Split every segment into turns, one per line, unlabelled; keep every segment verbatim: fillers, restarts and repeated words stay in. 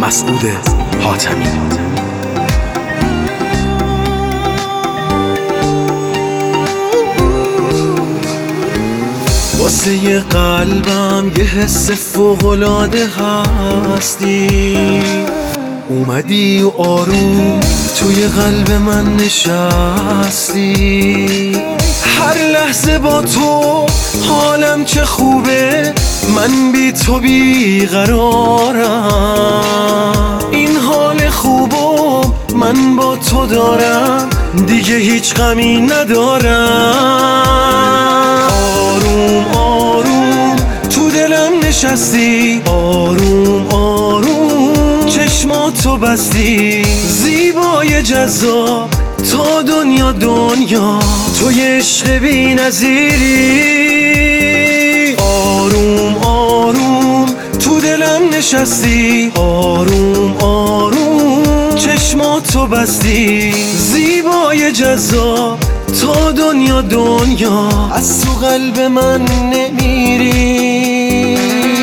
مسعود حاتمی. واسه قلبم یه حس فوق‌العاده هستی، اومدی و آروم توی قلب من نشستی. هر لحظه با تو حالم چه خوبه، من بی تو بیقرارم. این حال خوبو من با تو دارم، دیگه هیچ غمی ندارم. آروم آروم تو دلم نشستی، آروم آروم چشماتو بستی. زیبای جذاب تا دنیا دنیا، توی عشق بی نظیری. آروم آروم تو دلم نشستی، آروم آروم چشماتو بستی. زیبای جذاب تا دنیا دنیا، از تو قلب من نمیری.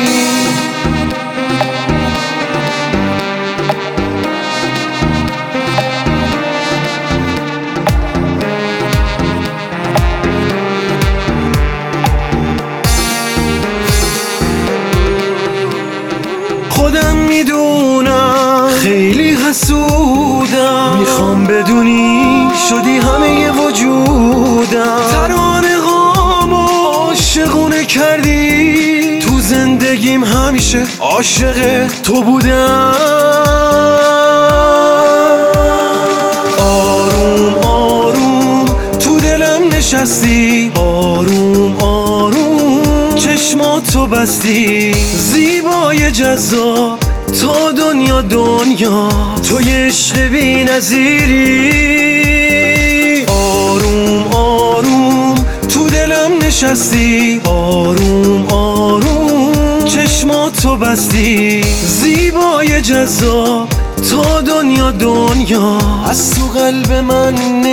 خودم میدونم خیلی حسودم، میخوام بدونی شدی همه وجودم. ترانه هامو عاشقونه کردی، تو زندگیم همیشه عاشق تو بودم. آروم آروم تو دلم نشستی، آروم آروم چشماتو بستی. زیبای جذاب تا دنیا دنیا، توی عشق بی نظیری. آروم آروم تو دلم نشستی، آروم آروم چشماتو بستی. زیبای جذاب تا دنیا دنیا، از تو قلب من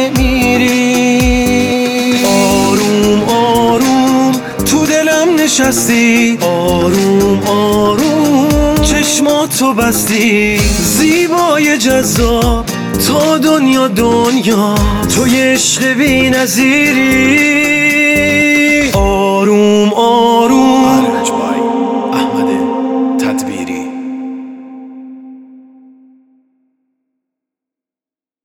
نمیری. آروم آروم تو دلم نشستی، آروم آروم چشماتو بستی. زیبای جذاب تا دنیا دنیا، توی عشق بی نظیری. آروم آروم